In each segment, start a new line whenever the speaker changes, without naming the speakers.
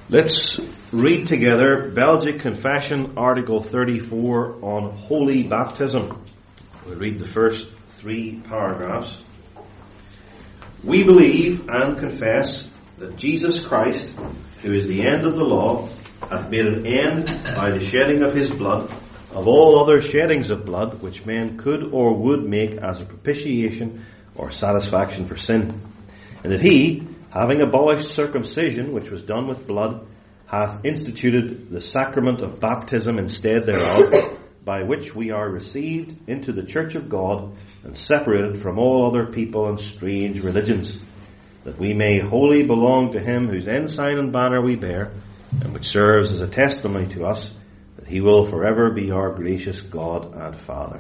Let's read together Belgic Confession, Article 34 on Holy Baptism. We'll read the first 3 paragraphs. We believe and confess that Jesus Christ, who is the end of the law, hath made an end by the shedding of his blood of all other sheddings of blood which men could or would make as a propitiation or satisfaction for sin, and that he, having abolished circumcision, which was done with blood, hath instituted the sacrament of baptism instead thereof, by which we are received into the church of God, and separated from all other people and strange religions, that we may wholly belong to him whose ensign and banner we bear, and which serves as a testimony to us that he will forever be our gracious God and Father.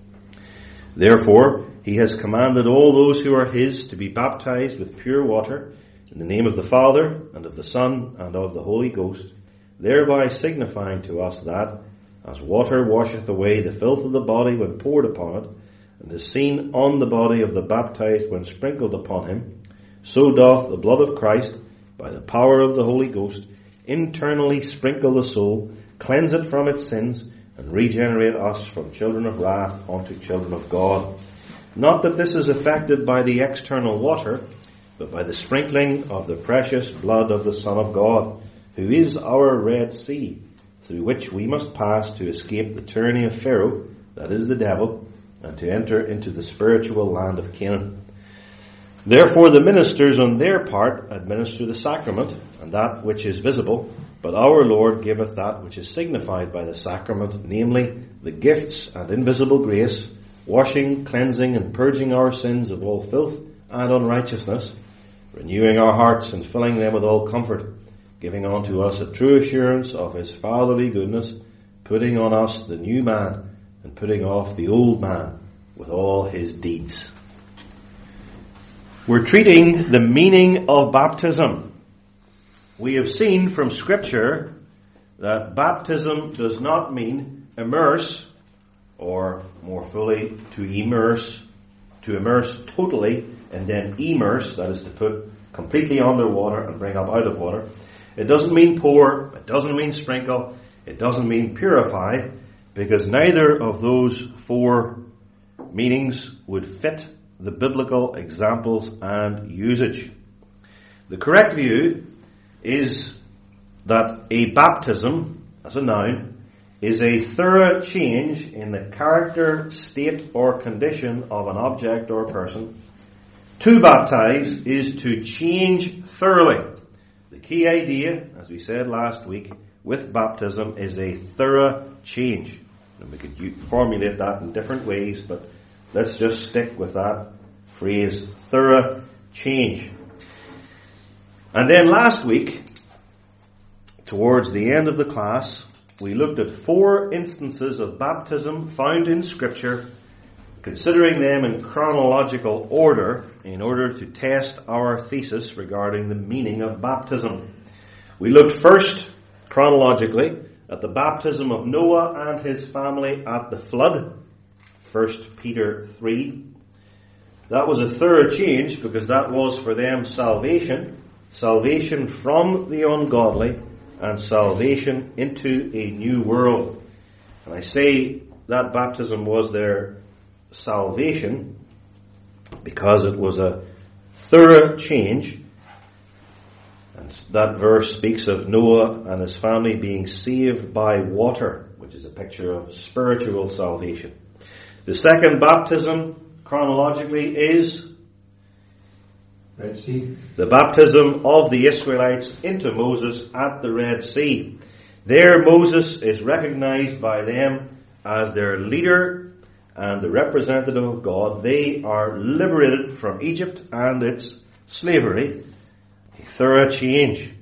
Therefore, he has commanded all those who are his to be baptized with pure water, in the name of the Father, and of the Son, and of the Holy Ghost, thereby signifying to us that, as water washeth away the filth of the body when poured upon it, and is seen on the body of the baptized when sprinkled upon him, so doth the blood of Christ, by the power of the Holy Ghost, internally sprinkle the soul, cleanse it from its sins, and regenerate us from children of wrath unto children of God. Not that this is effected by the external water, but by the sprinkling of the precious blood of the Son of God, who is our Red Sea, through which we must pass to escape the tyranny of Pharaoh, that is the devil, and to enter into the spiritual land of Canaan. Therefore the ministers on their part administer the sacrament, and that which is visible, but our Lord giveth that which is signified by the sacrament, namely the gifts and invisible grace, washing, cleansing, and purging our sins of all filth and unrighteousness, renewing our hearts and filling them with all comfort, giving unto us a true assurance of his fatherly goodness, putting on us the new man, and putting off the old man with all his deeds. We're treating the meaning of baptism. We have seen from Scripture that baptism does not mean immerse, or more fully, to immerse totally, and then immerse, that is to put completely underwater and bring up out of water. It doesn't mean pour, it doesn't mean sprinkle, it doesn't mean purify, because neither of those 4 meanings would fit the biblical examples and usage. The correct view is that a baptism, as a noun, is a thorough change in the character, state, or condition of an object or person. To baptize is to change thoroughly. The key idea, as we said last week, with baptism is a thorough change. And we could formulate that in different ways, but let's just stick with that phrase, thorough change. And then last week, towards the end of the class, we looked at 4 instances of baptism found in Scripture, considering them in chronological order in order to test our thesis regarding the meaning of baptism. We looked first, chronologically, at the baptism of Noah and his family at the flood, 1 Peter 3. That was a thorough change because that was for them salvation from the ungodly, and salvation into a new world. And I say that baptism was their salvation because it was a thorough change. And that verse speaks of Noah and his family being saved by water, which is a picture of spiritual salvation. The second baptism, chronologically, is
Red Sea.
The baptism of the Israelites into Moses at the Red Sea. There Moses is recognized by them as their leader and the representative of God. They are liberated from Egypt and its slavery. A thorough change.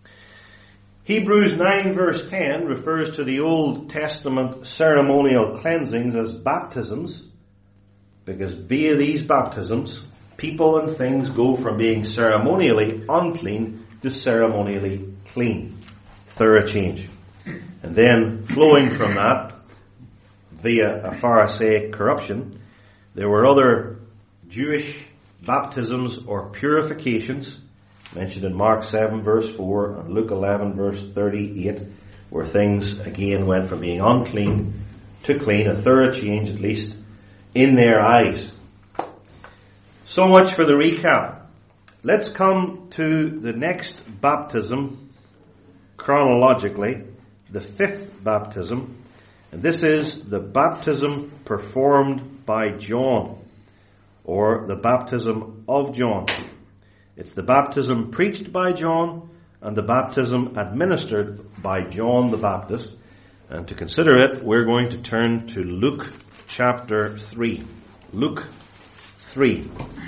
Hebrews 9 verse 10 refers to the Old Testament ceremonial cleansings as baptisms, because via these baptisms, people and things go from being ceremonially unclean to ceremonially clean. Thorough change. And then, flowing from that, via a Pharisaic corruption, there were other Jewish baptisms or purifications mentioned in Mark 7 verse 4 and Luke 11 verse 38, where things again went from being unclean to clean, a thorough change at least in their eyes. So much for the recap. Let's come to the next baptism chronologically, the fifth baptism, and this is the baptism performed by John, or the baptism of John. It's the baptism preached by John and the baptism administered by John the Baptist. And to consider it, we're going to turn to Luke chapter 3. Luke 3.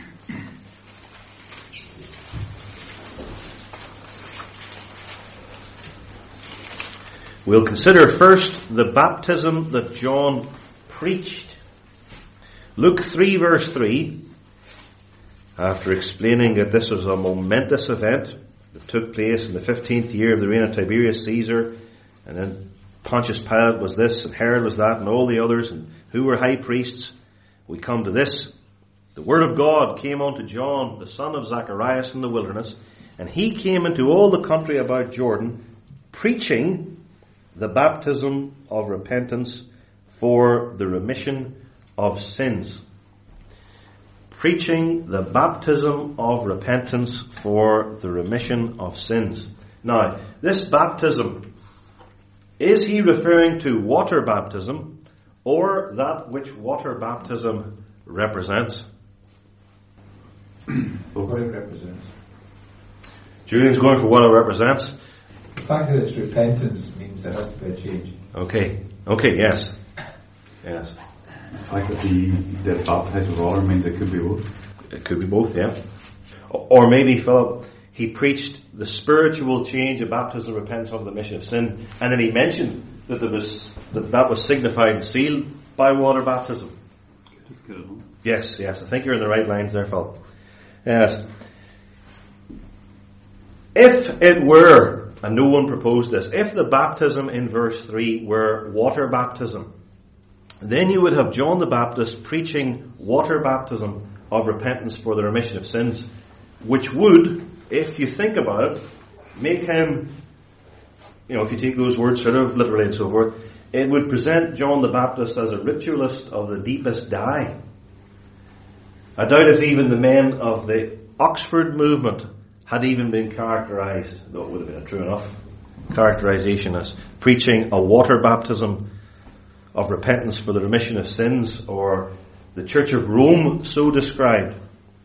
We'll consider first the baptism that John preached. Luke 3 verse 3, after explaining that this was a momentous event that took place in the 15th year of the reign of Tiberius Caesar, and then Pontius Pilate was this, and Herod was that, and all the others, and who were high priests, we come to this. The word of God came unto John, the son of Zacharias, in the wilderness, and he came into all the country about Jordan, preaching the baptism of repentance for the remission of sins. Preaching the baptism of repentance for the remission of sins. Now, this baptism, is he referring to water baptism or that which water baptism represents?
What it represents.
Julian's going for what it represents.
The fact that it's repentance means there has to be a change.
Okay, yes. Yes.
The fact that he did baptize with water means it could be both.
It could be both, yeah. Or maybe, Philip, he preached the spiritual change of baptism, repentance of the remission of sin, and then he mentioned that that was signified and sealed by water baptism. Yes, I think you're in the right lines there, Philip. Yes. If it were, and no one proposed this, if the baptism in verse 3 were water baptism, then you would have John the Baptist preaching water baptism of repentance for the remission of sins, which would, if you think about it, make him, if you take those words sort of literally and so forth, it would present John the Baptist as a ritualist of the deepest dye. I doubt if even the men of the Oxford movement had even been characterized, though it would have been a true enough characterization, as preaching a water baptism of repentance for the remission of sins, or the Church of Rome so described.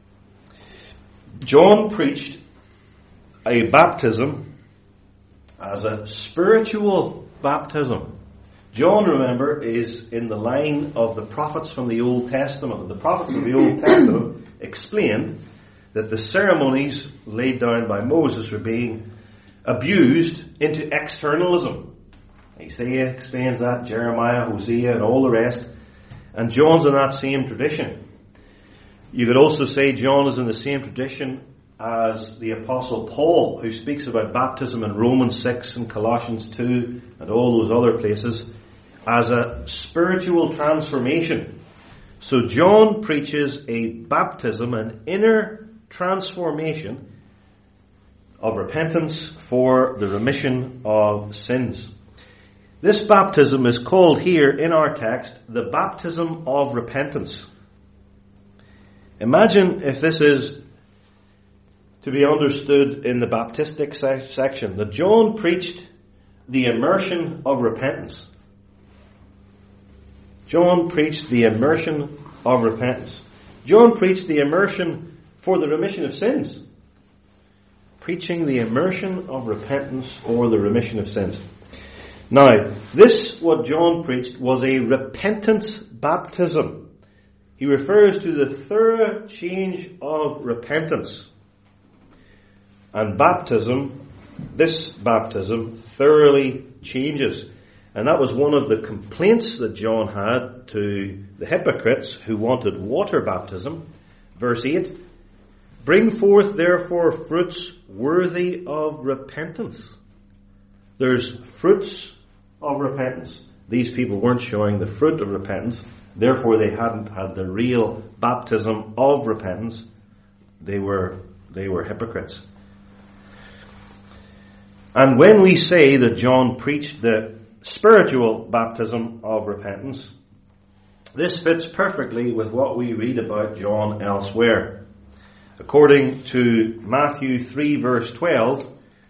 John preached a baptism as a spiritual baptism. John, remember, is in the line of the prophets from the Old Testament. The prophets of the Old Testament explained that the ceremonies laid down by Moses were being abused into externalism. Isaiah explains that, Jeremiah, Hosea, and all the rest. And John's in that same tradition. You could also say John is in the same tradition as the Apostle Paul, who speaks about baptism in Romans 6 and Colossians 2 and all those other places, as a spiritual transformation. So John preaches a baptism, an inner transformation of repentance for the remission of sins. This baptism is called here in our text the baptism of repentance. Imagine if this is to be understood in the Baptistic section, that John preached the immersion of repentance. John preached the immersion of repentance. John preached the immersion for the remission of sins. Preaching the immersion of repentance for the remission of sins. Now, what John preached, was a repentance baptism. He refers to the thorough change of repentance. And this baptism thoroughly changes. And that was one of the complaints that John had to the hypocrites who wanted water baptism. Verse 8, bring forth therefore fruits worthy of repentance. There's fruits of repentance. These people weren't showing the fruit of repentance. Therefore they hadn't had the real baptism of repentance. They were hypocrites. And when we say that John preached the spiritual baptism of repentance, this fits perfectly with what we read about John elsewhere. According to Matthew 3 verse 12,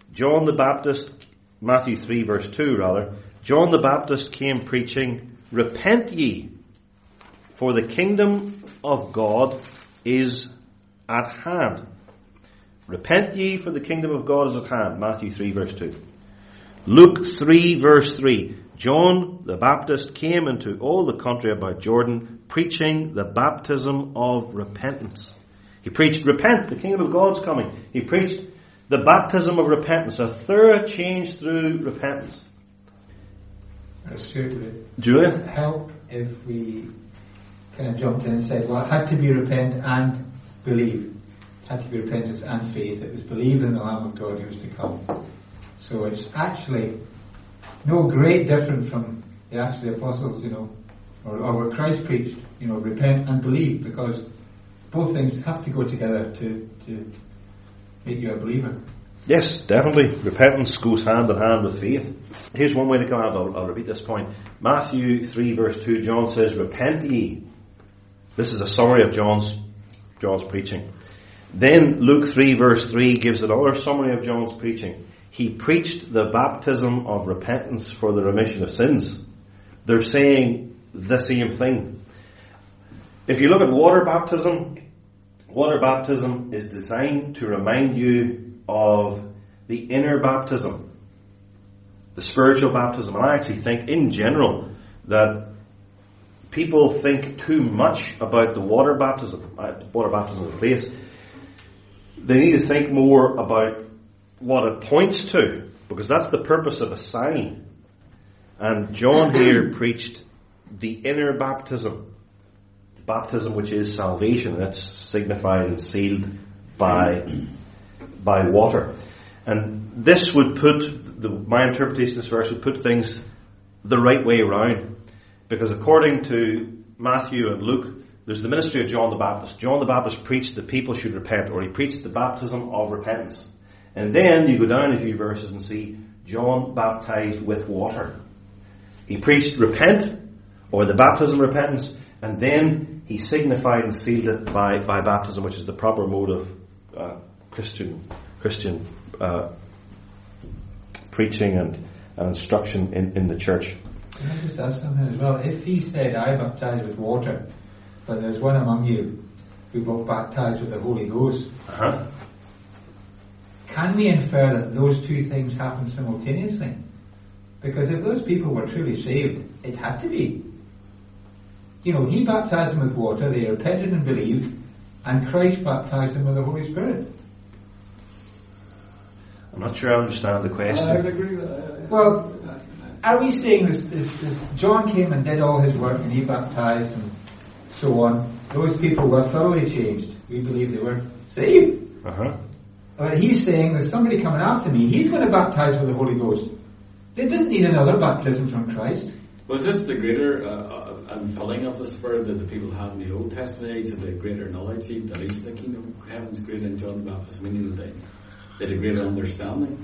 Matthew 3 verse 2 rather, John the Baptist came preaching, "Repent ye, for the kingdom of God is at hand." Repent ye, for the kingdom of God is at hand. Matthew 3 verse 2. Luke 3 verse 3. John the Baptist came into all the country about Jordan, preaching the baptism of repentance. He preached, "Repent, the kingdom of God's coming." He preached the baptism of repentance, a thorough change through repentance. Julia?
Help if we kind of jumped in and said, well, it had to be repent and believe. It had to be repentance and faith. It was believe in the Lamb of God who was to come. So it's actually no great different from the Acts of the Apostles, or what Christ preached, repent and believe, because both things have to go together to make you a believer.
Yes, definitely. Repentance goes hand in hand with faith. Here's one way to come out. I'll repeat this point. Matthew 3 verse 2, John says, "Repent ye." This is a summary of John's preaching. Then Luke 3 verse 3 gives another summary of John's preaching. He preached the baptism of repentance for the remission of sins. They're saying the same thing. If you look at water baptism is designed to remind you of the inner baptism, the spiritual baptism. And I actually think in general that people think too much about the water baptism of the face. They need to think more about what it points to, because that's the purpose of a sign. And John here preached the inner baptism which is salvation. That's signified and sealed by water. And this would my interpretation of this verse would put things the right way around. Because according to Matthew and Luke, there's the ministry of John the Baptist. John the Baptist preached that people should repent, or he preached the baptism of repentance. And then you go down a few verses and see John baptized with water. He preached repent, or the baptism of repentance, and then he signified and sealed it by baptism, which is the proper mode of Christian preaching and instruction in the church.
Can I just ask something as well? If he said, "I baptize with water, but there's one among you who will baptize with the Holy Ghost," can we infer that those two things happen simultaneously? Because if those people were truly saved, it had to be. He baptized them with water, they repented and believed, and Christ baptized them with the Holy Spirit.
I'm not sure I understand the question.
I would agree with that.
Well, are we saying this John came and did all his work and he baptized and so on? Those people were thoroughly changed. We believe they were saved. But he's saying there's somebody coming after me. He's going to baptize with the Holy Ghost. They didn't need another baptism from Christ.
Was this the greater unfilling of the Spirit that the people had in the Old Testament age, of the greater knowledge that is the kingdom of heaven is greater in John the Baptist, meaning that they had a greater understanding?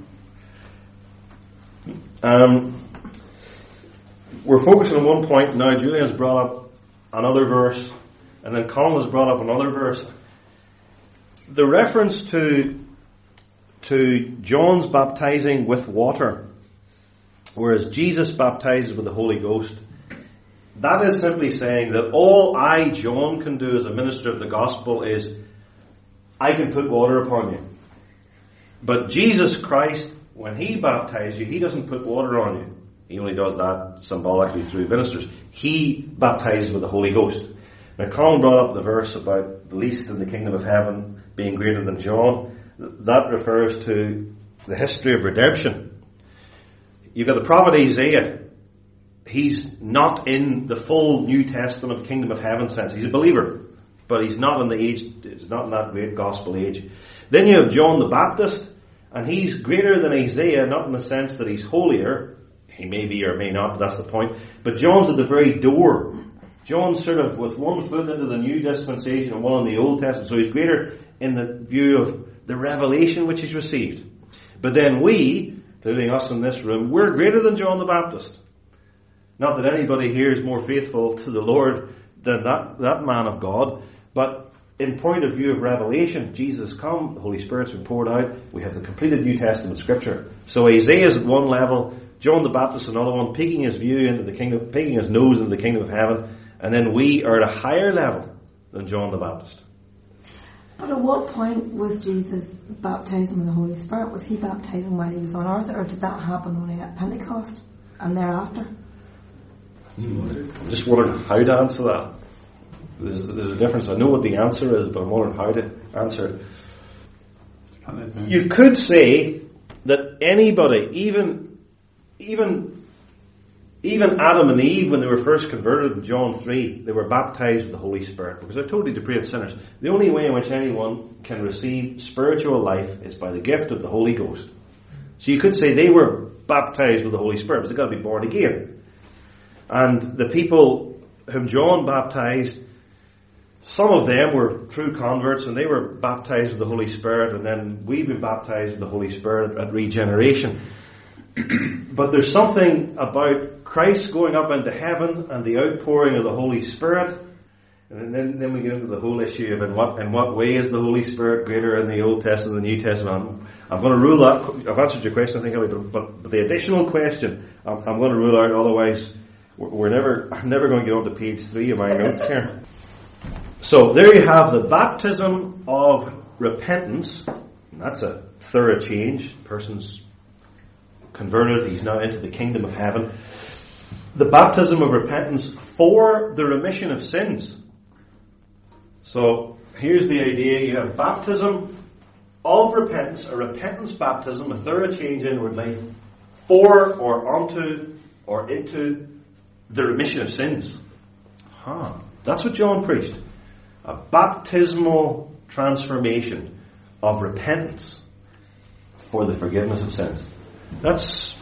We're focusing on one point now. Julian has brought up another verse, and then Colin has brought up another verse. The reference to John's baptizing with water, whereas Jesus baptizes with the Holy Ghost, that is simply saying that all I, John, can do as a minister of the gospel is I can put water upon you. But Jesus Christ, when he baptizes you, he doesn't put water on you. He only does that symbolically through ministers. He baptizes with the Holy Ghost. Now, Colin brought up the verse about the least in the kingdom of heaven being greater than John. That refers to the history of redemption. You've got the prophet Isaiah. He's not in the full New Testament kingdom of heaven sense. He's a believer, but he's not in the age. It's not in that great gospel age. Then you have John the Baptist, and he's greater than Isaiah, not in the sense that he's holier. He may be or may not, but that's the point. But John's at the very door. John's sort of with one foot into the New Dispensation and one in the Old Testament, so he's greater in the view of the revelation which he's received. But then we, including us in this room, we're greater than John the Baptist. Not that anybody here is more faithful to the Lord than that man of God, but in point of view of revelation, Jesus come, the Holy Spirit's been poured out, we have the completed New Testament Scripture. So Isaiah's at one level, John the Baptist another one, peeking his view into the kingdom, peeking his nose into the kingdom of heaven, and then we are at a higher level than John the Baptist.
But at what point was Jesus baptizing with the Holy Spirit? Was he baptizing while he was on earth, or did that happen only at Pentecost and thereafter?
I'm just wondering how to answer that. There's a difference. I know what the answer is, but I'm wondering how to answer it. You could say that anybody, even Adam and Eve, when they were first converted in John 3, they were baptized with the Holy Spirit because they're totally depraved sinners. The only way in which anyone can receive spiritual life is by the gift of the Holy Ghost. So you could say they were baptized with the Holy Spirit, but they've got to be born again. And the people whom John baptized, some of them were true converts and they were baptized with the Holy Spirit, and then we've been baptized with the Holy Spirit at regeneration. But there's something about Christ going up into heaven and the outpouring of the Holy Spirit, and then we get into the whole issue of in what way is the Holy Spirit greater in the Old Testament than the New Testament. I'm going to rule that. I've answered your question, I think, but the additional question I'm going to rule out, otherwise I'm never going to get on to page 3 of my notes here. So there you have the baptism of repentance. And that's a thorough change. Person's converted, he's now into the kingdom of heaven. The baptism of repentance for the remission of sins. So here's the idea. You have baptism of repentance, a repentance baptism, a thorough change inwardly, for or onto or into the remission of sins. That's what John preached. A baptismal transformation of repentance for the forgiveness of sins. That's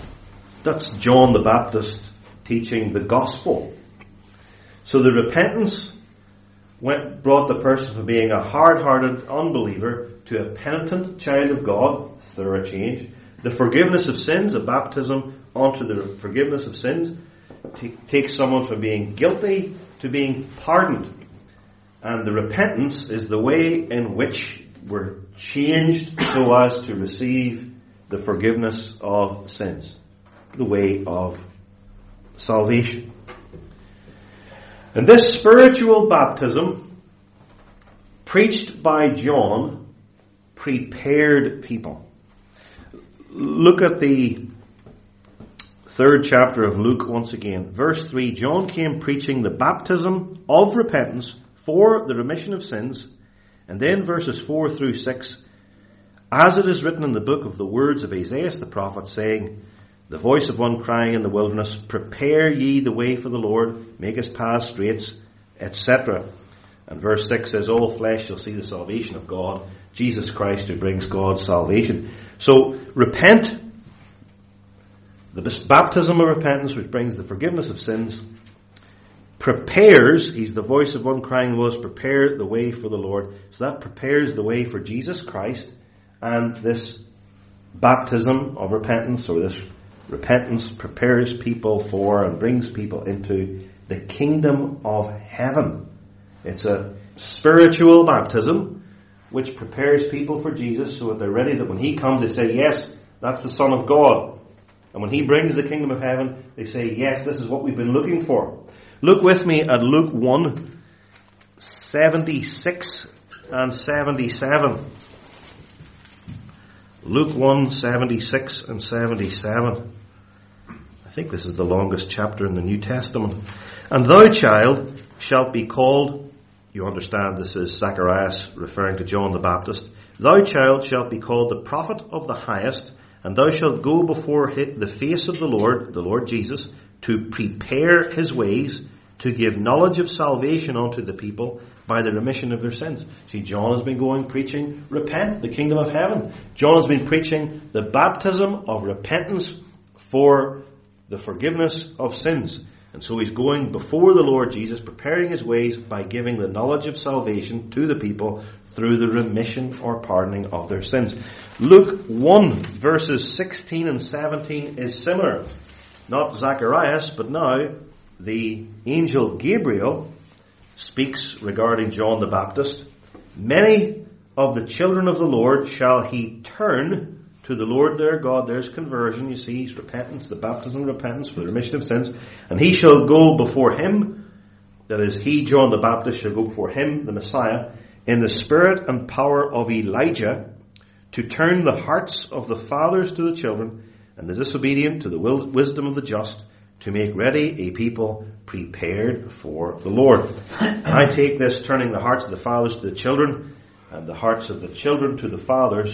John the Baptist teaching the gospel. So the repentance brought the person from being a hard-hearted unbeliever to a penitent child of God, thorough change. The forgiveness of sins, a baptism onto the forgiveness of sins, takes someone from being guilty to being pardoned. And the repentance is the way in which we're changed so as to receive the forgiveness of sins. The way of salvation. And this spiritual baptism, preached by John, prepared people. Look at the 3rd chapter of Luke once again. Verse 3, John came preaching the baptism of repentance for the remission of sins. And then verses 4 through 6, as it is written in the book of the words of Isaiah the prophet, saying, the voice of one crying in the wilderness, prepare ye the way for the Lord, make his paths straight, etc. And verse 6 says, all flesh shall see the salvation of God, Jesus Christ who brings God's salvation. So repent, the baptism of repentance which brings the forgiveness of sins, prepares, he's the voice of one crying in the wilderness, prepare the way for the Lord. So that prepares the way for Jesus Christ, and this baptism of repentance, or this repentance, prepares people for and brings people into the kingdom of heaven. It's a spiritual baptism which prepares people for Jesus so that they're ready, that when he comes they say, yes, that's the Son of God. And when he brings the kingdom of heaven, they say, yes, this is what we've been looking for. Look with me at Luke 1, 76 and 77. Luke 1, 76 and 77. I think this is the longest chapter in the New Testament. And thou, child, shalt be called, you understand this is Zacharias referring to John the Baptist, thou, child, shalt be called the prophet of the highest, and thou shalt go before the face of the Lord Jesus, to prepare his ways, to give knowledge of salvation unto the people by the remission of their sins. See, John has been going preaching, repent, the kingdom of heaven. John has been preaching the baptism of repentance for the forgiveness of sins. And so he's going before the Lord Jesus, preparing his ways by giving the knowledge of salvation to the people through the remission or pardoning of their sins. Luke 1 verses 16 and 17 is similar. Not Zacharias, but now the angel Gabriel speaks regarding John the Baptist. Many of the children of the Lord shall he turn to the Lord their God. There's conversion, you see, it's repentance, the baptism of repentance for the remission of sins. And he shall go before him, that is, he, John the Baptist, shall go before him, the Messiah, in the spirit and power of Elijah, to turn the hearts of the fathers to the children, and the disobedient to the wisdom of the just, to make ready a people prepared for the Lord. And I take this turning the hearts of the fathers to the children, and the hearts of the children to the fathers,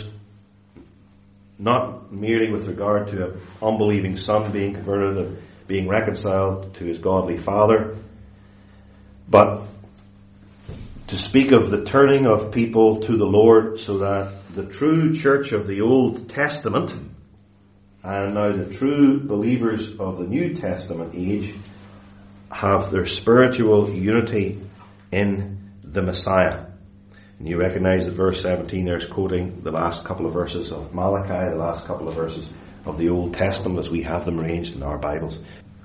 not merely with regard to an unbelieving son being converted and being reconciled to his godly father, but to speak of the turning of people to the Lord, so that the true church of the Old Testament and now the true believers of the New Testament age have their spiritual unity in the Messiah. And you recognize that verse 17 there is quoting the last couple of verses of Malachi, the last couple of verses of the Old Testament as we have them arranged in our Bibles.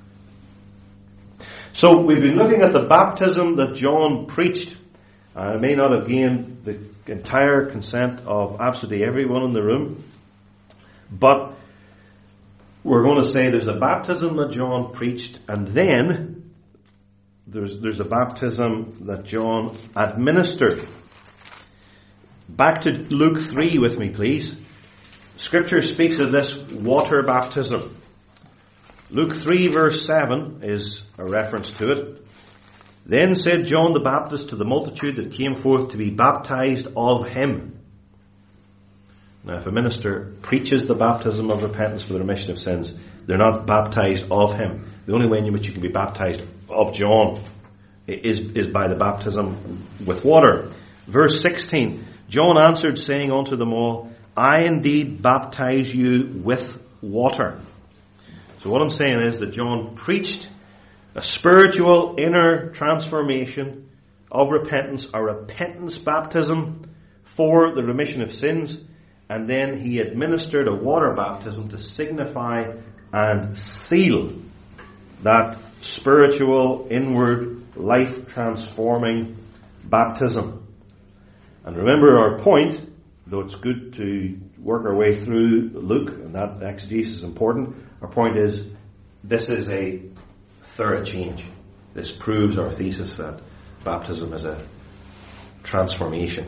So we've been looking at the baptism that John preached. I may not have gained the entire consent of absolutely everyone in the room, but we're going to say there's a baptism that John preached, and then there's a baptism that John administered. Back to Luke 3 with me, please. Scripture speaks of this water baptism. Luke 3 verse 7 is a reference to it. Then said John the Baptist to the multitude that came forth to be baptized of him. Now, if a minister preaches the baptism of repentance for the remission of sins, they're not baptized of him. The only way in which you can be baptized of John is by the baptism with water. Verse 16, John answered, saying unto them all, I indeed baptize you with water. So what I'm saying is that John preached a spiritual inner transformation of repentance, a repentance baptism for the remission of sins, and then he administered a water baptism to signify and seal that spiritual, inward, life-transforming baptism. And remember our point, though it's good to work our way through Luke, and that exegesis is important, our point is this is a thorough change. This proves our thesis that baptism is a transformation.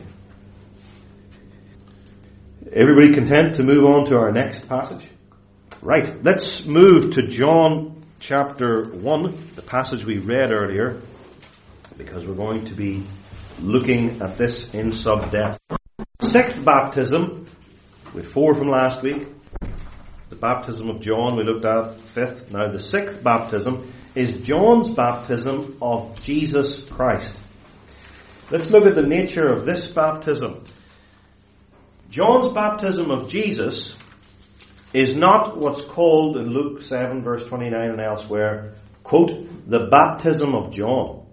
Everybody content to move on to our next passage? Right, let's move to John chapter 1, the passage we read earlier, because we're going to be looking at this in some depth. Sixth baptism, with 4 from last week. The baptism of John we looked at, 5th. Now the 6th baptism is John's baptism of Jesus Christ. Let's look at the nature of this baptism. John's baptism of Jesus is not what's called in Luke 7 verse 29 and elsewhere, quote, the baptism of John.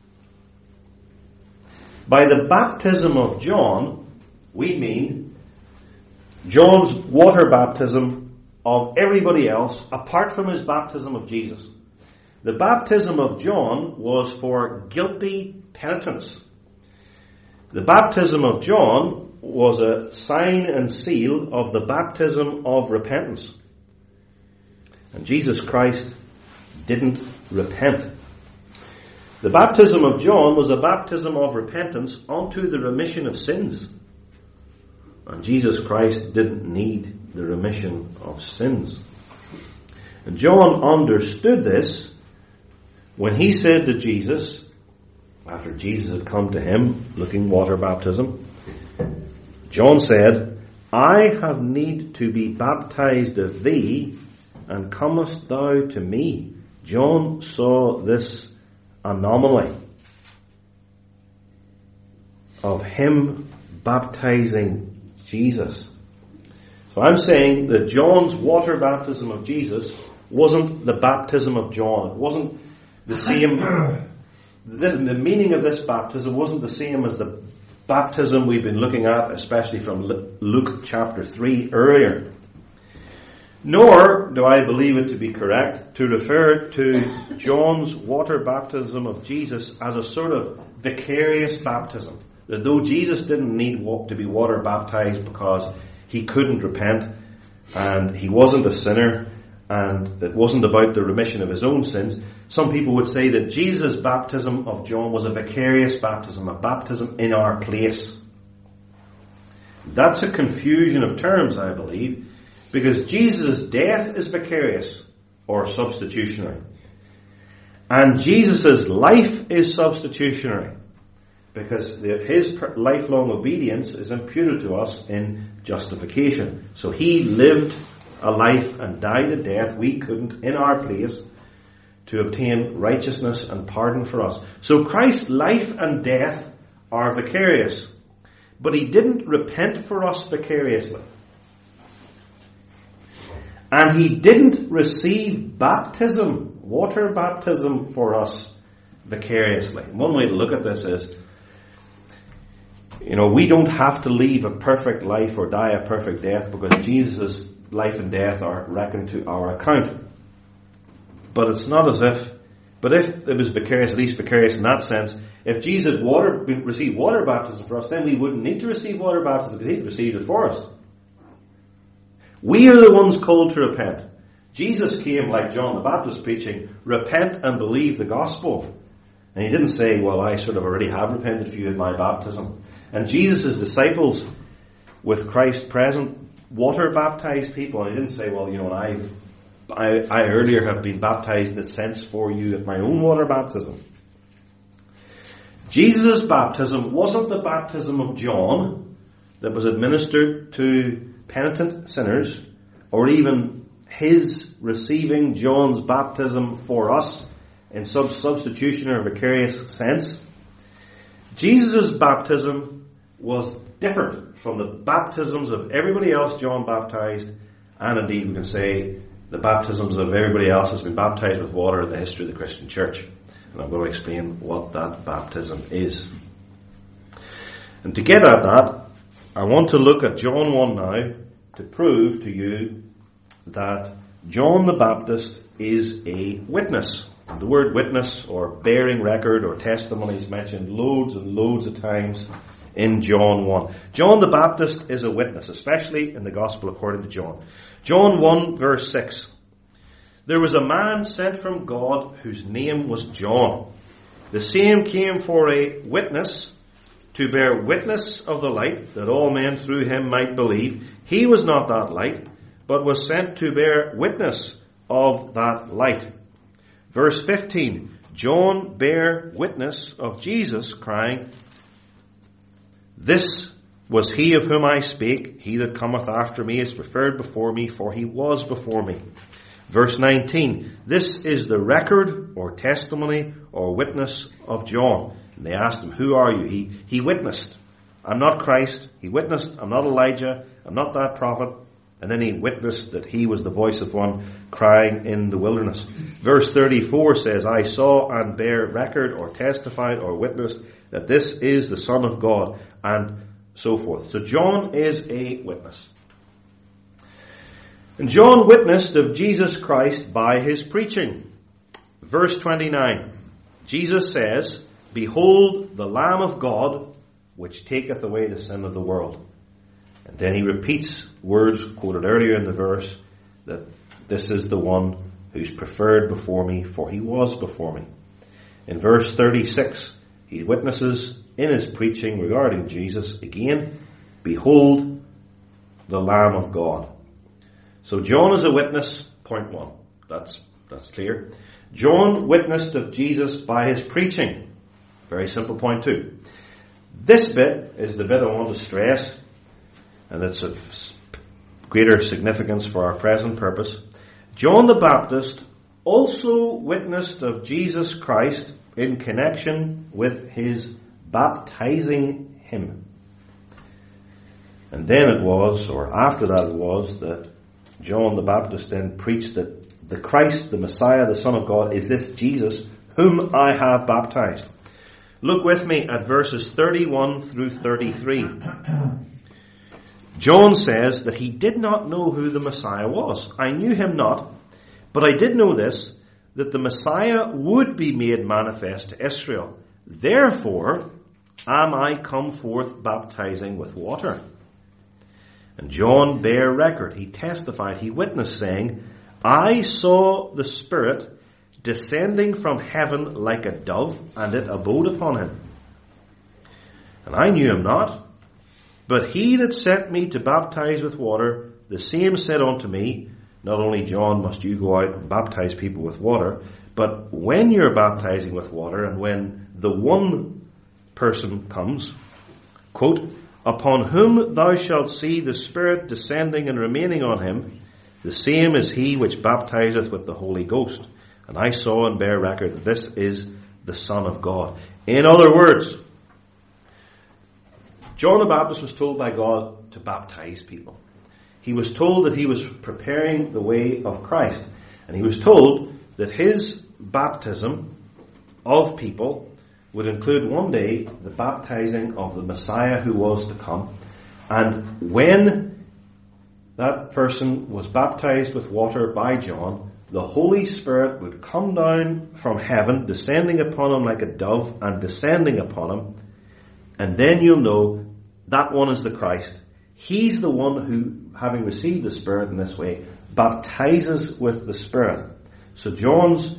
By the baptism of John, we mean John's water baptism of everybody else apart from his baptism of Jesus. The baptism of John was for guilty penitence. The baptism of John was a sign and seal of the baptism of repentance. And Jesus Christ didn't repent. The baptism of John was a baptism of repentance unto the remission of sins. And Jesus Christ didn't need the remission of sins. And John understood this when he said to Jesus, after Jesus had come to him looking water baptism, John said, I have need to be baptized of thee, and comest thou to me? John saw this anomaly of him baptizing Jesus. So I'm saying that John's water baptism of Jesus wasn't the baptism of John. It wasn't the same. The meaning of this baptism wasn't the same as the baptism we've been looking at, especially from Luke chapter 3 earlier. Nor do I believe it to be correct to refer to John's water baptism of Jesus as a sort of vicarious baptism. That though Jesus didn't need to be water baptized because he couldn't repent and he wasn't a sinner and it wasn't about the remission of his own sins, some people would say that Jesus' baptism of John was a vicarious baptism, a baptism in our place. That's a confusion of terms, I believe, because Jesus' death is vicarious or substitutionary. And Jesus' life is substitutionary, because his lifelong obedience is imputed to us in justification. So he lived a life and died a death we couldn't in our place to obtain righteousness and pardon for us. So Christ's life and death are vicarious, but he didn't repent for us vicariously. And he didn't receive baptism, water baptism, for us vicariously. One way to look at this is, we don't have to live a perfect life or die a perfect death because Jesus' life and death are reckoned to our account. But it's not as if, but if it was vicarious, at least vicarious in that sense, if Jesus received water baptism for us, then we wouldn't need to receive water baptism because he received it for us. We are the ones called to repent. Jesus came like John the Baptist preaching, repent and believe the gospel. And he didn't say, well, I sort of already have repented for you in my baptism. And Jesus' disciples, with Christ present, water baptized people. And he didn't say, well, I earlier have been baptized in a sense for you at my own water baptism. Jesus' baptism wasn't the baptism of John that was administered to penitent sinners, or even his receiving John's baptism for us in some substitutionary or vicarious sense. Jesus' baptism was different from the baptisms of everybody else John baptized, and indeed we can say the baptisms of everybody else has been baptized with water in the history of the Christian church. And I'm going to explain what that baptism is. And to get at that, I want to look at John 1 now to prove to you that John the Baptist is a witness. And the word witness or bearing record or testimony is mentioned loads and loads of times in John 1. John the Baptist is a witness, especially in the Gospel according to John. John 1 verse 6. There was a man sent from God whose name was John. The same came for a witness, to bear witness of the light, that all men through him might believe. He was not that light, but was sent to bear witness of that light. Verse 15, John bare witness of Jesus, crying, This was he of whom I spake. He that cometh after me is preferred before me, for he was before me. Verse 19, This is the record or testimony or witness of John. And they asked him, Who are you? He witnessed, I'm not Christ. He witnessed, I'm not Elijah. I'm not that prophet. And then he witnessed that he was the voice of one crying in the wilderness. Verse 34 says, I saw and bear record or testified or witnessed that this is the Son of God, and so forth. So John is a witness. And John witnessed of Jesus Christ by his preaching. Verse 29, Jesus says, Behold the Lamb of God, which taketh away the sin of the world. And then he repeats words quoted earlier in the verse, that this is the one who's preferred before me, for he was before me. In verse 36, he witnesses in his preaching regarding Jesus again, Behold the Lamb of God. So John is a witness, point one. That's clear. John witnessed of Jesus by his preaching. Very simple, point two. This bit is the bit I want to stress, and it's of greater significance for our present purpose. John the Baptist also witnessed of Jesus Christ in connection with his baptizing him. And then it was, or after that it was, that John the Baptist then preached that the Christ, the Messiah, the Son of God, is this Jesus whom I have baptized. Look with me at verses 31 through 33. John says that he did not know who the Messiah was. I knew him not, but I did know this, that the Messiah would be made manifest to Israel. Therefore am I come forth baptizing with water. And John bare record. He testified, he witnessed, saying, I saw the Spirit descending from heaven like a dove, and it abode upon him. And I knew him not, but he that sent me to baptize with water, the same said unto me, not only, John, must you go out and baptize people with water, but when you're baptizing with water, and when the one person comes, quote, upon whom thou shalt see the Spirit descending and remaining on him, the same is he which baptizeth with the Holy Ghost. And I saw and bear record that this is the Son of God. In other words, John the Baptist was told by God to baptize people. He was told that he was preparing the way of Christ. And he was told that his baptism of people would include one day the baptizing of the Messiah who was to come. And when that person was baptized with water by John, the Holy Spirit would come down from heaven, descending upon him like a dove and descending upon him. And then you'll know that one is the Christ. He's the one who, having received the Spirit in this way, baptizes with the Spirit. So John's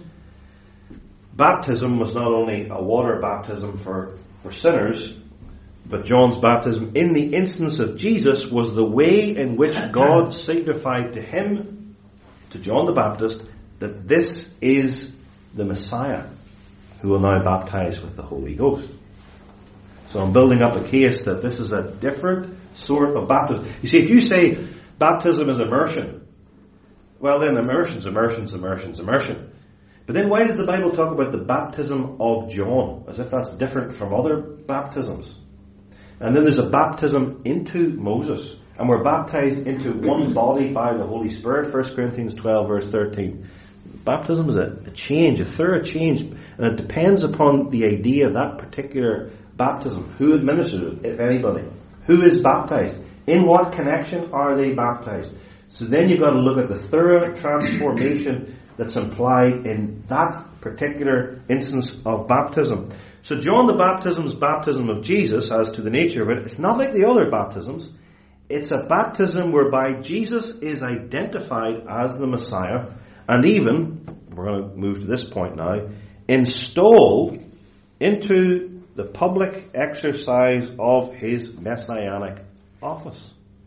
baptism was not only a water baptism for sinners, but John's baptism in the instance of Jesus was the way in which God signified to him, to John the Baptist, that this is the Messiah who will now baptize with the Holy Ghost. So I'm building up a case that this is a different sort of baptism. You see, if you say baptism is immersion, well then immersion's immersion. But then why does the Bible talk about the baptism of John, as if that's different from other baptisms? And then there's a baptism into Moses, and we're baptized into one body by the Holy Spirit, 1 Corinthians 12 verse 13. Baptism is a change, a thorough change, and it depends upon the idea of that particular baptism. Who administers it, if anybody? Who is baptized? In what connection are they baptized? So then you've got to look at the thorough transformation that's implied in that particular instance of baptism. So John the Baptist's baptism of Jesus, as to the nature of it, it's not like the other baptisms. It's a baptism whereby Jesus is identified as the Messiah, and even, we're going to move to this point now, installed into the public exercise of his messianic office.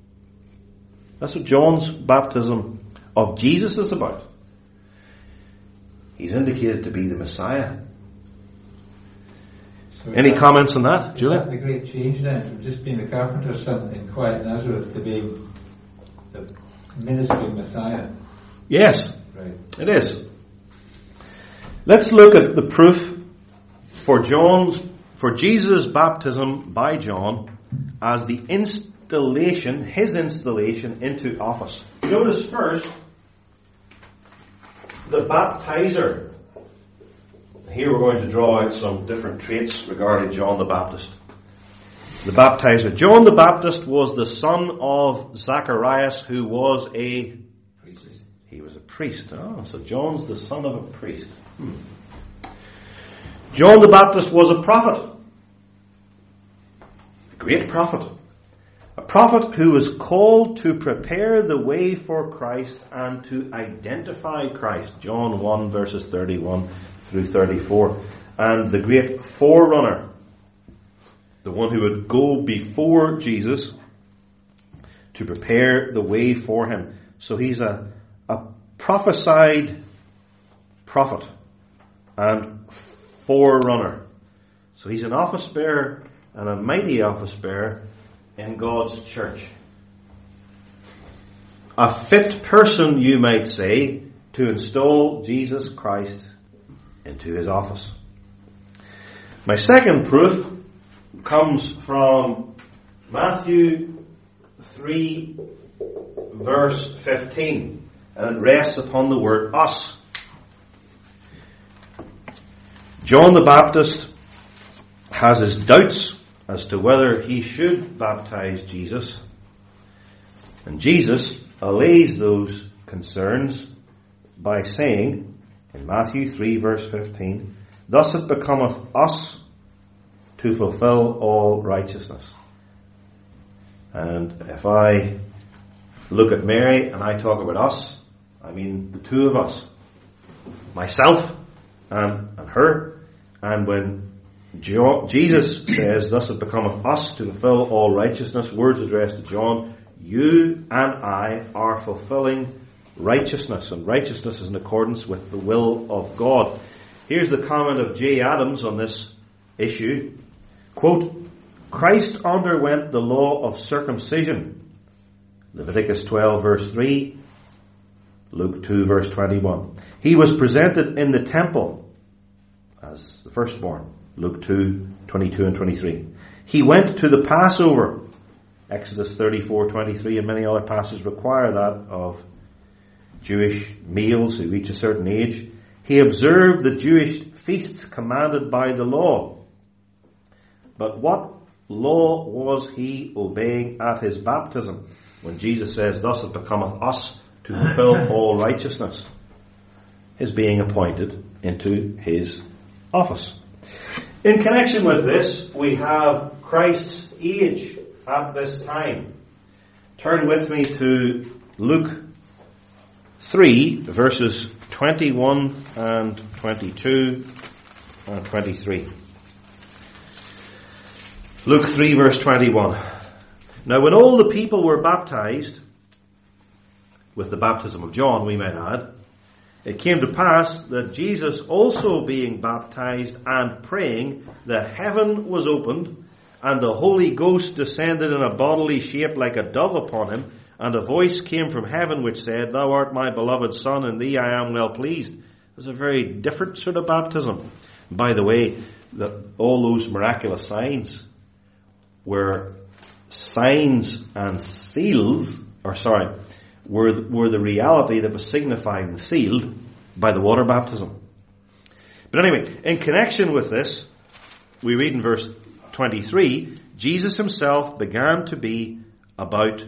That's what John's baptism of Jesus is about. He's indicated to be the Messiah. So any comments on that, Julia?
Is that the great change then, from just being the carpenter's son in quiet Nazareth to being the ministering Messiah?
Yes,
right.
It is. Let's look at the proof for Jesus' baptism by John as the his installation into office. Notice first the baptizer. Here we're going to draw out some different traits regarding John the Baptist. The baptizer. John the Baptist was the son of Zacharias, who was a priest. He was a priest. Oh, so John's the son of a priest. John the Baptist was a prophet. A great prophet. A prophet who was called to prepare the way for Christ and to identify Christ. John 1 verses 31 through 34. And the great forerunner, the one who would go before Jesus to prepare the way for him. So he's a prophesied prophet and forerunner. So he's an office bearer, and a mighty office bearer in God's church. A fit person, you might say, to install Jesus Christ into his office. My second proof comes from Matthew 3 verse 15, and it rests upon the word us. John the Baptist has his doubts as to whether he should baptize Jesus. And Jesus allays those concerns by saying in Matthew 3 verse 15, "Thus it becometh us to fulfill all righteousness." And if I look at Mary and I talk about us, I mean the two of us, myself and her. And when Jesus says, "Thus it becometh us to fulfill all righteousness," words addressed to John, you and I are fulfilling righteousness, and righteousness is in accordance with the will of God. Here's the comment of J. Adams on this issue. Quote, "Christ underwent the law of circumcision." Leviticus 12 verse 3, Luke 2 verse 21. "He was presented in the temple as the firstborn." Luke 2, 22 and 23. "He went to the Passover." Exodus 34:23 and many other passages require that of Jewish meals who reach a certain age. "He observed the Jewish feasts commanded by the law." But what law was he obeying at his baptism? When Jesus says, "Thus it becometh us to fulfill all righteousness." His being appointed into his office. In connection with this, we have Christ's age at this time. Turn with me to Luke 3, verses 21 and 22 and 23. Luke 3, verse 21. "Now when all the people were baptized, with the baptism of John, we might add, it came to pass that Jesus also being baptized and praying, the heaven was opened, and the Holy Ghost descended in a bodily shape like a dove upon him, and a voice came from heaven which said, Thou art my beloved Son, in thee I am well pleased." It was a very different sort of baptism. By the way, all those miraculous signs were signs and seals, were the reality that was signified and sealed by the water baptism. But anyway, in connection with this, we read in verse 23, Jesus himself began to be about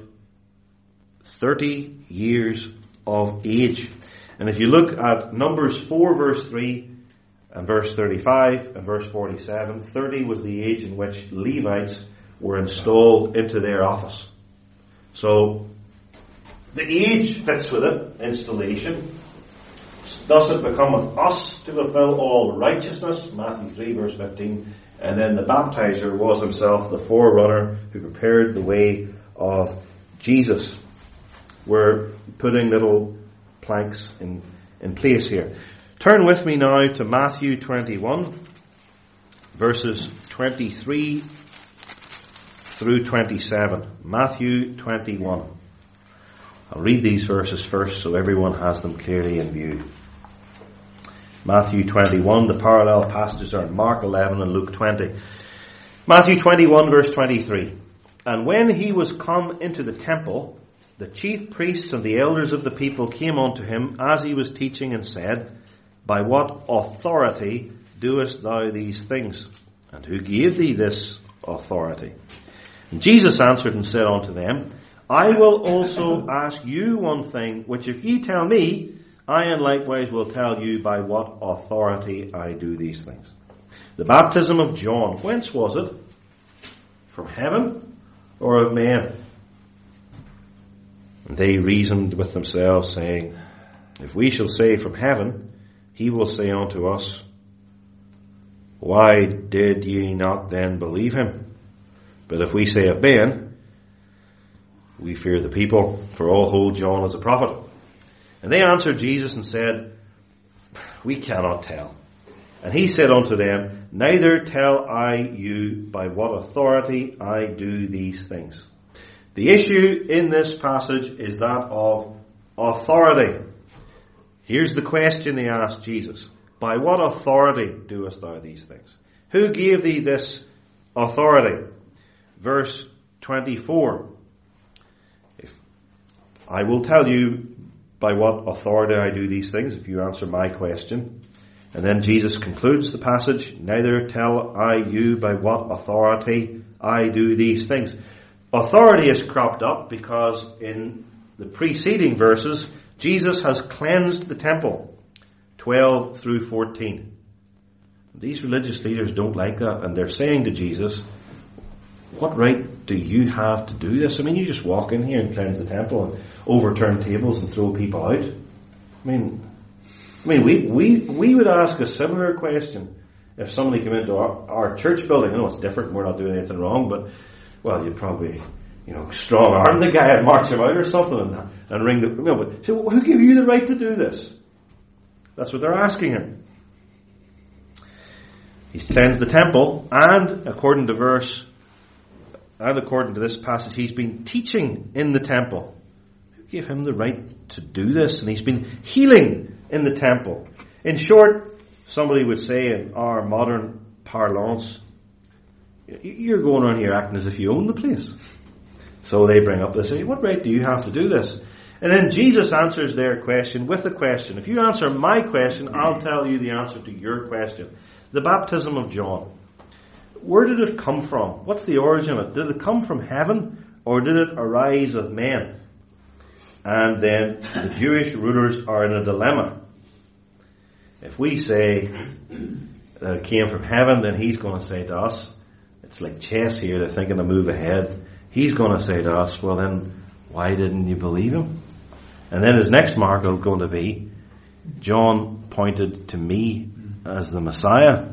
30 years of age. And if you look at Numbers 4 verse 3 and verse 35 and verse 47, 30 was the age in which Levites were installed into their office. So the age fits with it, installation. "Thus it becometh us to fulfill all righteousness," Matthew 3 verse 15. And then the baptizer was himself the forerunner who prepared the way of Jesus. We're putting little planks in place here. Turn with me now to Matthew 21, verses 23 through 27. Matthew 21. I'll read these verses first so everyone has them clearly in view. Matthew 21, the parallel passages are in Mark 11 and Luke 20. Matthew 21 verse 23. "And when he was come into the temple, the chief priests and the elders of the people came unto him as he was teaching and said, By what authority doest thou these things? And who gave thee this authority? And Jesus answered and said unto them, I will also ask you one thing, which if ye tell me, I and likewise will tell you by what authority I do these things. The baptism of John, whence was it? From heaven or of men? And they reasoned with themselves, saying, If we shall say from heaven, he will say unto us, Why did ye not then believe him? But if we say of men, we fear the people, for all hold John as a prophet. And they answered Jesus and said, We cannot tell. And he said unto them, Neither tell I you by what authority I do these things. The issue in this passage is that of authority. Here's the question they asked Jesus. By what authority doest thou these things? Who gave thee this authority? Verse 24. I will tell you by what authority I do these things, if you answer my question. And then Jesus concludes the passage, neither tell I you by what authority I do these things. Authority is cropped up because in the preceding verses, Jesus has cleansed the temple, 12 through 14. These religious leaders don't like that, and they're saying to Jesus, what right do you have to do this? I mean, you just walk in here and cleanse the temple and overturn tables and throw people out. I mean, we would ask a similar question if somebody came into our church building. I know it's different, we're not doing anything wrong, but, well, you'd probably, strong arm the guy and march him out or something and ring the, but so who gave you the right to do this? That's what they're asking him. He's cleansed the temple, and according to this passage, he's been teaching in the temple. Who gave him the right to do this? And he's been healing in the temple. In short, somebody would say in our modern parlance, you're going around here acting as if you own the place. So they bring up this, what right do you have to do this? And then Jesus answers their question with a question. If you answer my question, I'll tell you the answer to your question. The baptism of John. Where did it come from? What's the origin of it? Did it come from heaven, or did it arise of men? And then the Jewish rulers are in a dilemma. If we say that it came from heaven, then he's going to say to us, it's like chess here, they're thinking to move ahead. He's going to say to us, well then, why didn't you believe him? And then his next mark is going to be, John pointed to me as the Messiah.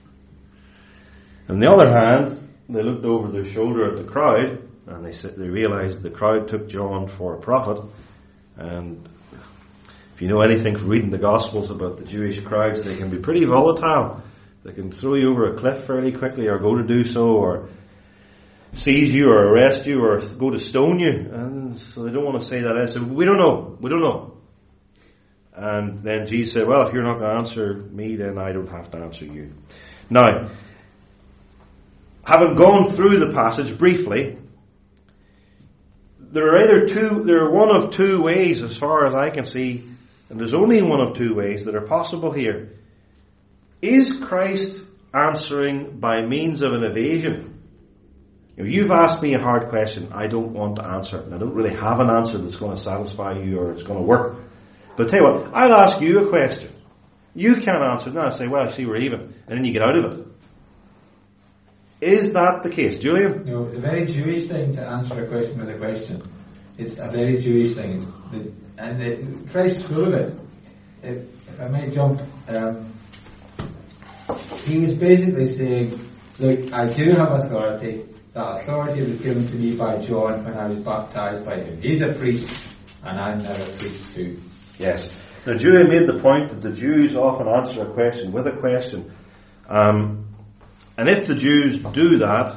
On the other hand, they looked over their shoulder at the crowd, and they realized the crowd took John for a prophet. And if you know anything from reading the Gospels about the Jewish crowds, they can be pretty volatile. They can throw you over a cliff fairly quickly, or go to do so, or seize you, or arrest you, or go to stone you. And so they don't want to say that. So we don't know. And then Jesus said, well, if you're not going to answer me, then I don't have to answer you. Now, having gone through the passage briefly, there are one of two ways, as far as I can see, and there's only one of two ways that are possible here. Is Christ answering by means of an evasion? You've asked me a hard question, I don't want to answer it, and I don't really have an answer that's going to satisfy you or it's going to work. But tell you what, I'll ask you a question. You can't answer it now. I say, well, I see we're even. And then you get out of it. Is that the case? Julian?
No, it's a very Jewish thing to answer a question with a question. It's a very Jewish thing. Christ is full of it. If I may jump, he was basically saying, look, I do have authority. That authority was given to me by John when I was baptized by him. He's a priest, and I'm now a priest too.
Yes. Now, Julian made the point that the Jews often answer a question with a question. And if the Jews do that,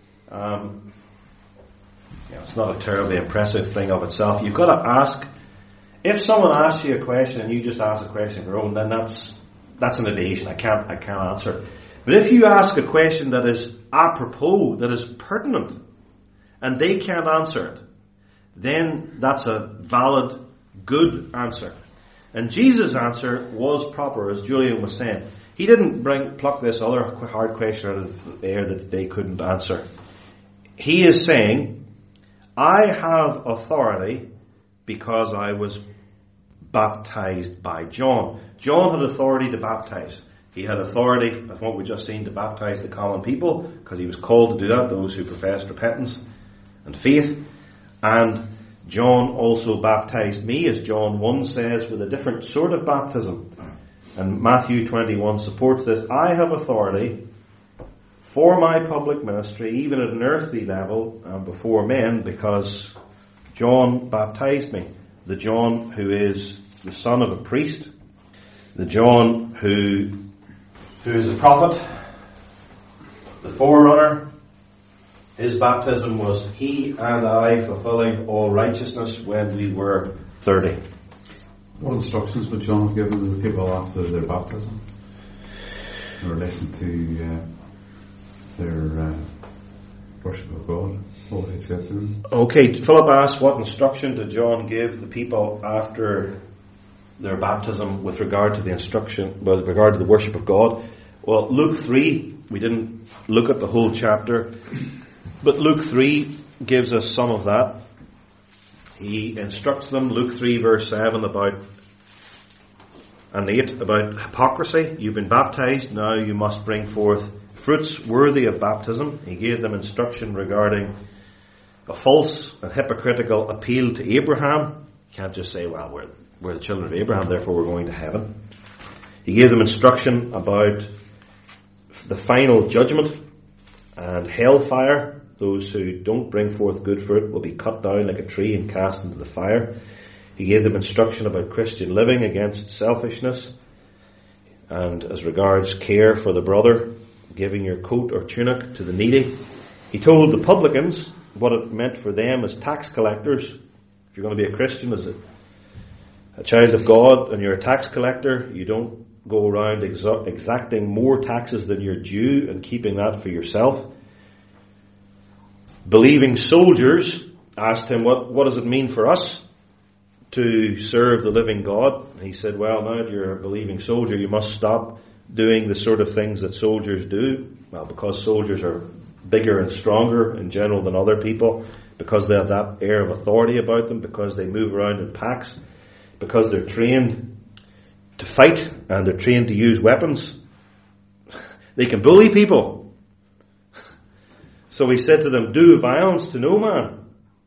it's not a terribly impressive thing of itself. You've got to ask, if someone asks you a question and you just ask a question of your own, then that's an evasion. I can't answer it. But if you ask a question that is apropos, that is pertinent, and they can't answer it, then that's a valid, good answer. And Jesus' answer was proper, as Julian was saying. He didn't pluck this other hard question out of the air that they couldn't answer. He is saying, I have authority because I was baptized by John. John had authority to baptize. He had authority, as what we've just seen, to baptize the common people, because he was called to do that, those who professed repentance and faith. And John also baptized me, as John 1 says, with a different sort of baptism. And Matthew 21 supports this. I have authority for my public ministry, even at an earthly level, and before men, because John baptized me. The John who is the son of a priest. The John who is a prophet. The forerunner. His baptism was he and I fulfilling all righteousness when we were 30.
What instructions would John have given to the people after their baptism in relation to their worship of God? What he said to them?
Okay, Philip asked, what instruction did John give the people after their baptism with regard to the instruction, with regard to the worship of God? Well, Luke 3, we didn't look at the whole chapter, but Luke 3 gives us some of that. He instructs them, Luke 3 verse 7 and 8, about hypocrisy. You've been baptized, now you must bring forth fruits worthy of baptism. He gave them instruction regarding a false and hypocritical appeal to Abraham. You can't just say, well, we're the children of Abraham, therefore we're going to heaven. He gave them instruction about the final judgment and hellfire. Those who don't bring forth good fruit will be cut down like a tree and cast into the fire. He gave them instruction about Christian living against selfishness and as regards care for the brother, giving your coat or tunic to the needy. He told the publicans what it meant for them as tax collectors. If you're going to be a Christian, as a child of God, and you're a tax collector, you don't go around exacting more taxes than you're due and keeping that for yourself. Believing soldiers asked him, what does it mean for us to serve the living God? And he said, well, now that you're a believing soldier, you must stop doing the sort of things that soldiers do. Well, because soldiers are bigger and stronger in general than other people, because they have that air of authority about them, because they move around in packs, because they're trained to fight and they're trained to use weapons. They can bully people. So he said to them, do violence to no man.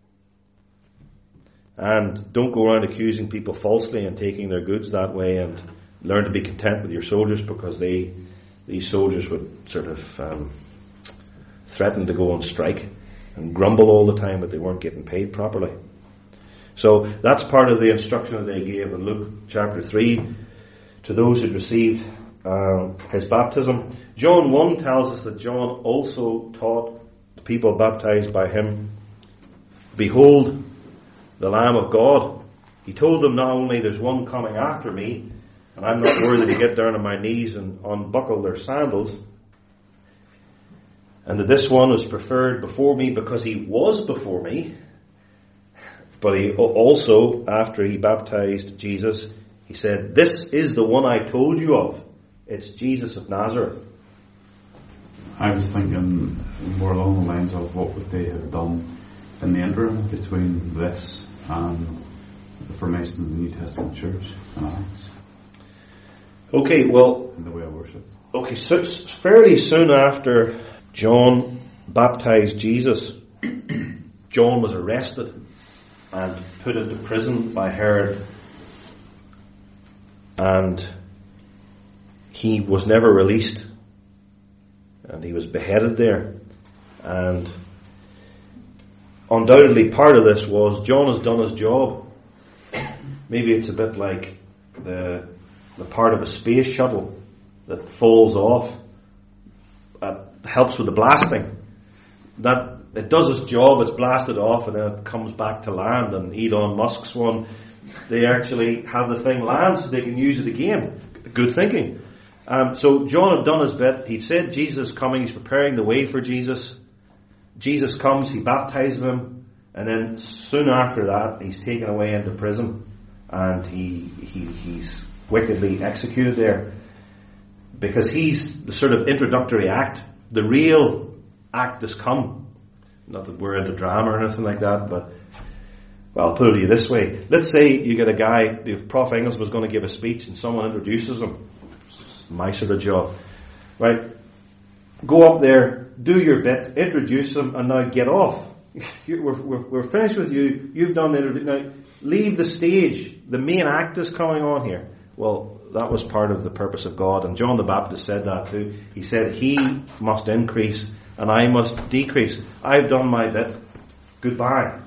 And don't go around accusing people falsely and taking their goods that way, and learn to be content with your soldiers, because these soldiers would sort of threaten to go on strike and grumble all the time that they weren't getting paid properly. So that's part of the instruction that they gave in Luke chapter 3 to those who received his baptism. John 1 tells us that John also taught the people baptized by him, behold, the Lamb of God. He told them not only there's one coming after me, and I'm not worthy to get down on my knees and unbuckle their sandals, and that this one is preferred before me because he was before me, but he also, after he baptized Jesus, he said, this is the one I told you of. It's Jesus of Nazareth.
I was thinking more along the lines of what would they have done in the interim between this and the formation of the New Testament church and Acts.
Okay, well,
in the way of worship.
Okay, so fairly soon after John baptized Jesus, John was arrested and put into prison by Herod, and he was never released, and he was beheaded there. And undoubtedly part of this was John has done his job. Maybe it's a bit like the part of a space shuttle that falls off, helps with the blasting. That it does its job, it's blasted off, and then it comes back to land. And Elon Musk's one, they actually have the thing land so they can use it again. Good thinking. So John had done his bit. He'd said Jesus is coming, he's preparing the way for Jesus. Jesus comes, he baptizes him, and then soon after that he's taken away into prison, and he's wickedly executed there, because he's the sort of introductory act. The real act has come. Not that we're into drama or anything like that, but, well, I'll put it to you this way. Let's say you get a guy, if Prof. Engels was going to give a speech and someone introduces him. It's my sort of job. Right? Go up there, do your bit, introduce them, and now get off. We're finished with you. You've done the introduction. Now, leave the stage. The main act is coming on here. Well, that was part of the purpose of God, and John the Baptist said that too. He said, he must increase and I must decrease. I've done my bit. Goodbye.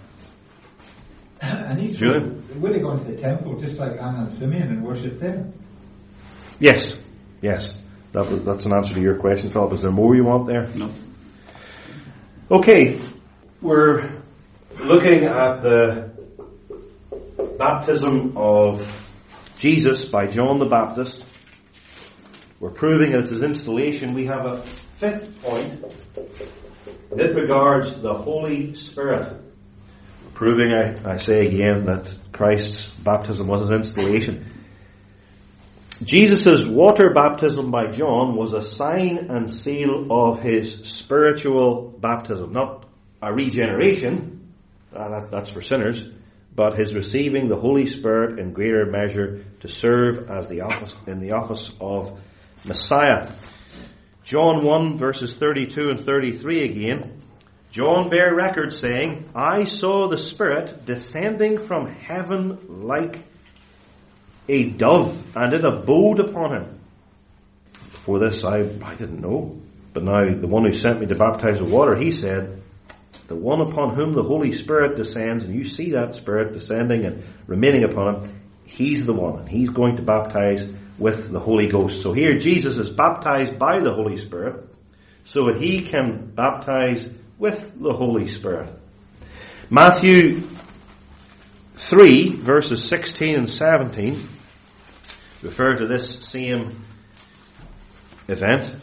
And he's really going to the temple just like Anna and Simeon and worship there.
Yes. That's an answer to your question, Philip. Is there more you want there?
No.
Okay, we're looking at the baptism of Jesus by John the Baptist. We're proving it's his installation. We have a fifth point that regards the Holy Spirit. Proving, I say again, that Christ's baptism was his installation. Jesus' water baptism by John was a sign and seal of his spiritual baptism, not a regeneration, that's for sinners, but his receiving the Holy Spirit in greater measure to serve as in the office of Messiah. John 1 verses 32 and 33 again. John bare record saying, I saw the Spirit descending from heaven like a dove, and it abode upon him. Before this I didn't know, but now the one who sent me to baptize with water, he said, the one upon whom the Holy Spirit descends, and you see that Spirit descending and remaining upon him, he's the one, and he's going to baptize with the Holy Ghost. So here Jesus is baptized by the Holy Spirit so that he can baptize with the Holy Spirit. Matthew 3 verses 16 and 17 refer to this same event.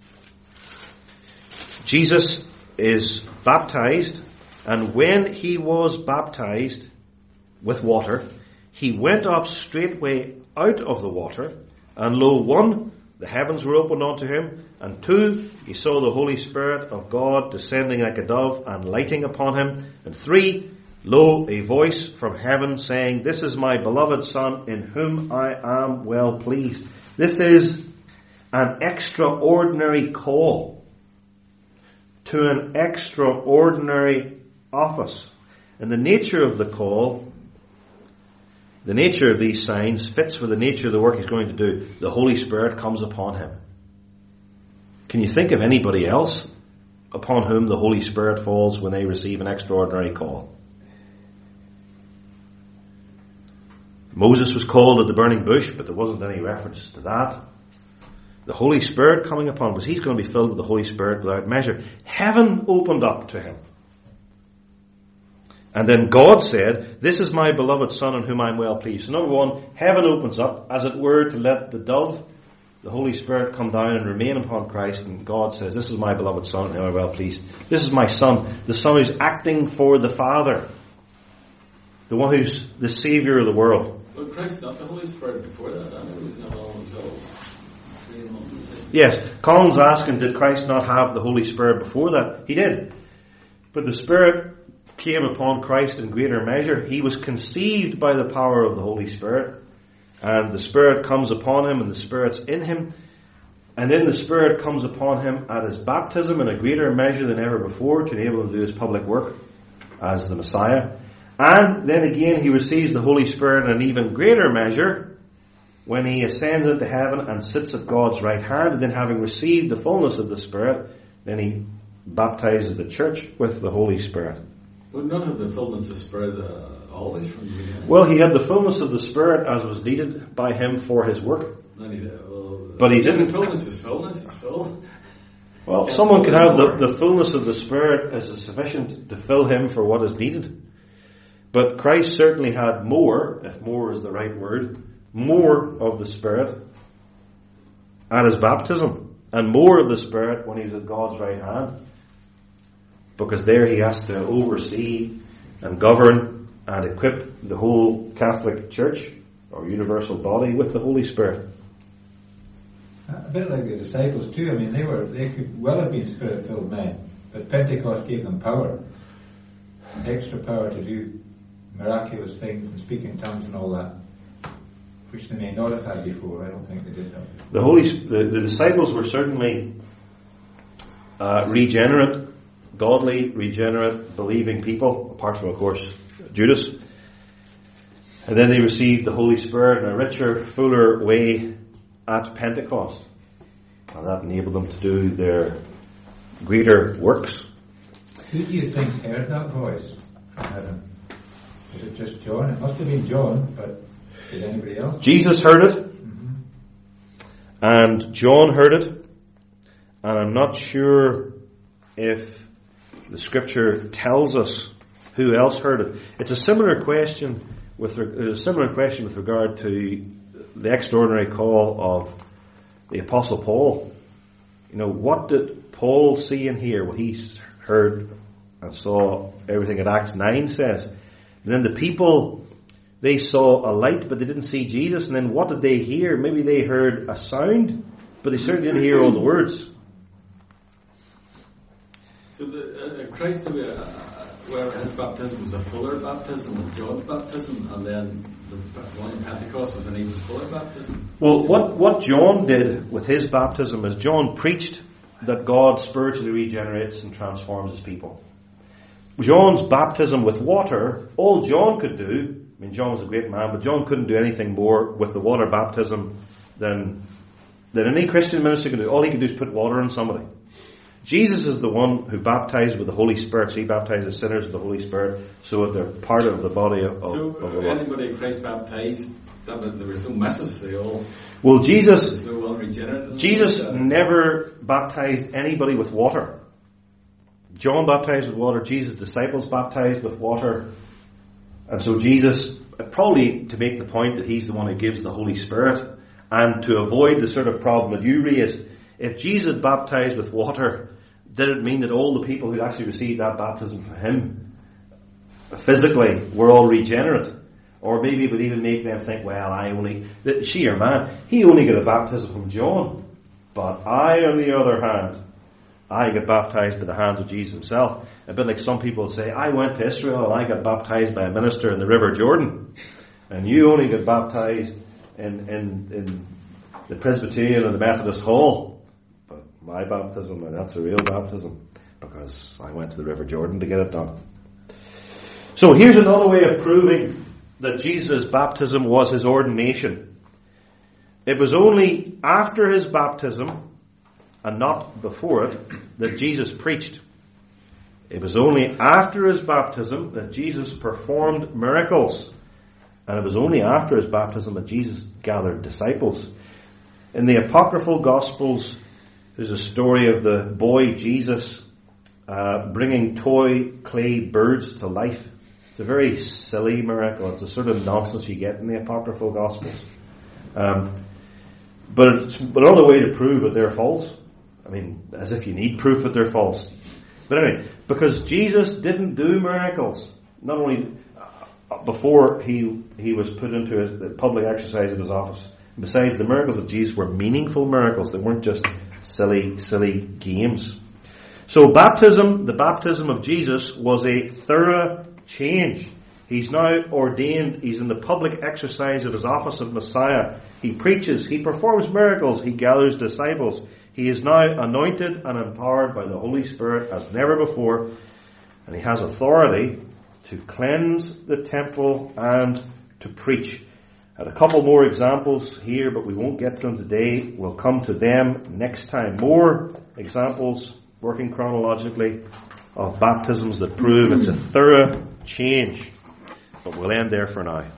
Jesus is baptized, and when he was baptized with water, he went up straightway out of the water, and lo, 1, the heavens were opened unto him, and 2, he saw the Holy Spirit of God descending like a dove and lighting upon him, and 3, lo, a voice from heaven saying, this is my beloved Son, in whom I am well pleased. This is an extraordinary call to an extraordinary office. And the nature of the call, the nature of these signs fits with the nature of the work he's going to do. The Holy Spirit comes upon him. Can you think of anybody else upon whom the Holy Spirit falls when they receive an extraordinary call? Moses was called at the burning bush, but there wasn't any reference to that. The Holy Spirit coming upon him, because he's going to be filled with the Holy Spirit without measure. Heaven opened up to him. And then God said, this is my beloved Son in whom I am well pleased. So number 1, heaven opens up, as it were, to let the dove, the Holy Spirit, come down and remain upon Christ. And God says, this is my beloved Son in whom I am well pleased. This is my Son, the Son who's acting for the Father. The one who's the Saviour of the world.
But Christ got the Holy Spirit before that. I know he was not all himself.
Yes, Colin's asking, did Christ not have the Holy Spirit before that? He did. But the Spirit came upon Christ in greater measure. He was conceived by the power of the Holy Spirit. And the Spirit comes upon him, and the Spirit's in him. And then the Spirit comes upon him at his baptism in a greater measure than ever before to enable him to do his public work as the Messiah. And then again he receives the Holy Spirit in an even greater measure when he ascends into heaven and sits at God's right hand, and then having received the fullness of the Spirit, then he baptizes the church with the Holy Spirit.
Would not have the fullness of the Spirit always from the beginning?
Well, he had the fullness of the Spirit as was needed by him for his work. But he didn't.
Fullness is fullness, it's full.
Well, someone could have the fullness of the Spirit as sufficient to fill him for what is needed. But Christ certainly had more, if more is the right word, more of the Spirit at his baptism, and more of the Spirit when he was at God's right hand, because there he has to oversee and govern and equip the whole Catholic Church or universal body with the Holy Spirit.
A bit like the disciples too. I mean, they could well have been Spirit-filled men, but Pentecost gave them power, extra power to do miraculous things and speak in tongues and all that, which they may not have had before. I don't think they did have.
The disciples were certainly regenerate, godly, regenerate, believing people, apart from, of course, Judas. And then they received the Holy Spirit in a richer, fuller way at Pentecost. And that enabled them to do their greater works.
Who do you think heard that voice from heaven? Was it just John? It must have been John, but did anybody else?
Jesus heard it. Mm-hmm. And John heard it. And I'm not sure if the scripture tells us who else heard it. It's a similar question with regard to the extraordinary call of the Apostle Paul. You know, what did Paul see and hear? Well, he heard and saw everything that Acts 9 says. And then the people They saw a light, but they didn't see Jesus. And then what did they hear? Maybe they heard a sound, but they certainly didn't hear all the words.
So Christ, where his baptism was a fuller baptism than John's baptism, and then the one in Pentecost was an even fuller baptism.
Well, what John did with his baptism is John preached that God spiritually regenerates and transforms his people. John's baptism with water, all John could do, I mean, John was a great man, but John couldn't do anything more with the water baptism than any Christian minister could do. All he could do is put water on somebody. Jesus is the one who baptized with the Holy Spirit. So he baptizes sinners with the Holy Spirit so that they're part of the body of the Lord.
Anybody Christ baptized, there was no misses. They all...
Well, Jesus
no unregenerate.
Jesus never baptized anybody with water. John baptized with water. Jesus' disciples baptized with water. And so Jesus, probably to make the point that he's the one who gives the Holy Spirit, and to avoid the sort of problem that you raised, if Jesus baptized with water, did it mean that all the people who actually received that baptism from him physically were all regenerate? Or maybe it would even make them think, well, he only got a baptism from John. But I, on the other hand, I got baptized by the hands of Jesus himself. A bit like some people say, I went to Israel and I got baptized by a minister in the River Jordan. And you only got baptized in the Presbyterian or the Methodist Hall. But my baptism, and that's a real baptism, because I went to the River Jordan to get it done. So here's another way of proving that Jesus' baptism was his ordination. It was only after his baptism, and not before it, that Jesus preached. It was only after his baptism that Jesus performed miracles. And it was only after his baptism that Jesus gathered disciples. In the apocryphal Gospels, there's a story of the boy Jesus bringing toy clay birds to life. It's a very silly miracle. It's the sort of nonsense you get in the apocryphal Gospels. But it's another way to prove that they're false. I mean, as if you need proof that they're false. But anyway, because Jesus didn't do miracles, not only before he was put into the public exercise of his office. Besides, the miracles of Jesus were meaningful miracles. They weren't just silly games. So the baptism of Jesus was a thorough change. He's now ordained. He's in the public exercise of his office of Messiah. He preaches. He performs miracles. He gathers disciples. He is now anointed and empowered by the Holy Spirit as never before. And he has authority to cleanse the temple and to preach. And a couple more examples here, but we won't get to them today. We'll come to them next time. More examples, working chronologically, of baptisms that prove it's a thorough change. But we'll end there for now.